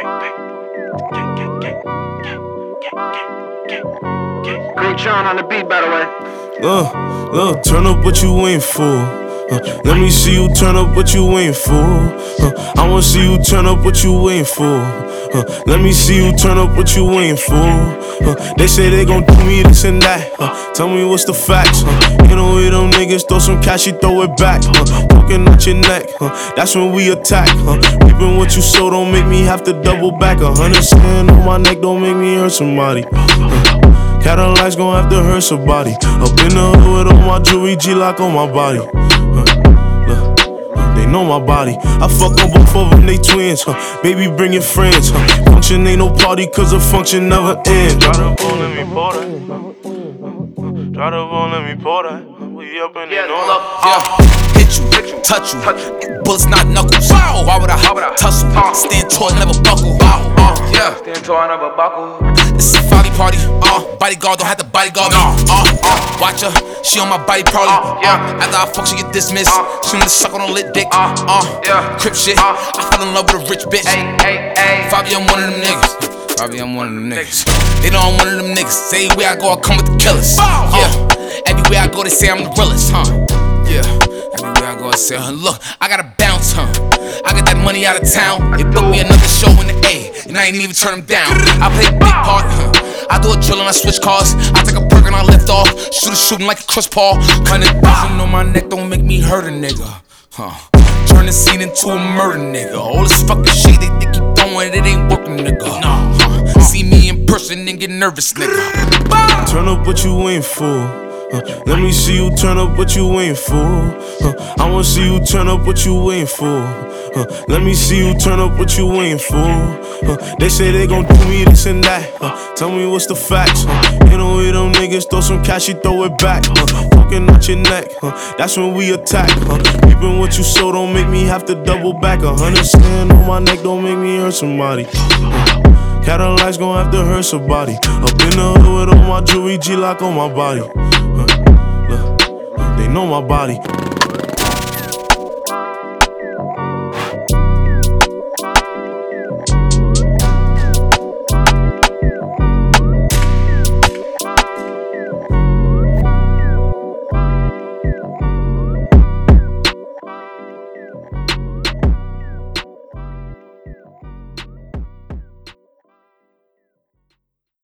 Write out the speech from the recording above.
Great John on the beat, by the way. Look, turn up what you ain't for. Let me see you turn up what you ain't for. I wanna see you turn up what you ain't for. Let me see you turn up what you ain't for. They say they gon' do me this and that. Tell me what's the facts. You know with them niggas throw some cash, you throw it back. Poking at your neck, that's when we attack. Reaping what you sow, don't make me have to double back. 100 sand on my neck, don't make me hurt somebody. Cadillacs gon' have to hurt somebody. Up in the hood with all my jewelry, G-Lock on my body. They know my body. I fuck on both of them, they twins. Baby, bring your friends. Function ain't no party, cause the function never ends. Try to pull, let me pour that. Try to pull, let me pour that. We up in the north. Hit you, touch you. Bullets not knuckles. Why would I tussle? Stand tall, never buckle. Stand tall, never buckle. It's a folly party. Bodyguard don't have to bodyguard me. Watch her, she on my body probably. After I fuck, she get dismissed. She wanna suck on a lit dick. Crip shit. I fell in love with a rich bitch. Fabi, I'm one of them niggas. They know I'm one of them niggas. Everywhere I go, I come with the killers. Everywhere I go, they say I'm the realest, Everywhere I go, I say, look, I gotta bounce, I got that money out of town. They booked me another show in the A, and I ain't even turn them down. I play a big part, I do a drill and I switch cars. I take a perk and I lift off. Shooting like a Chris Paul. 100,000 on my neck don't make me hurt a nigga, Turn the scene into a murder nigga. All this fucking shit they think you doing, it ain't working, nigga. See me in person and get nervous, nigga. Turn up what you ain't for. Let me see you turn up what you ain't for. I wanna see you turn up what you ain't for. Let me see you turn up what you ain't for. They say they gon' do me this and that. Tell me what's the facts. You know with them niggas throw some cash, you throw it back. Poking at your neck, that's when we attack. Reaping what you sow, don't make me have to double back. 100 sand on my neck, don't make me hurt somebody. Cadillacs gon' have to hurt somebody. Up in the hood with all my jewelry, G-Lock on my body. They know my body.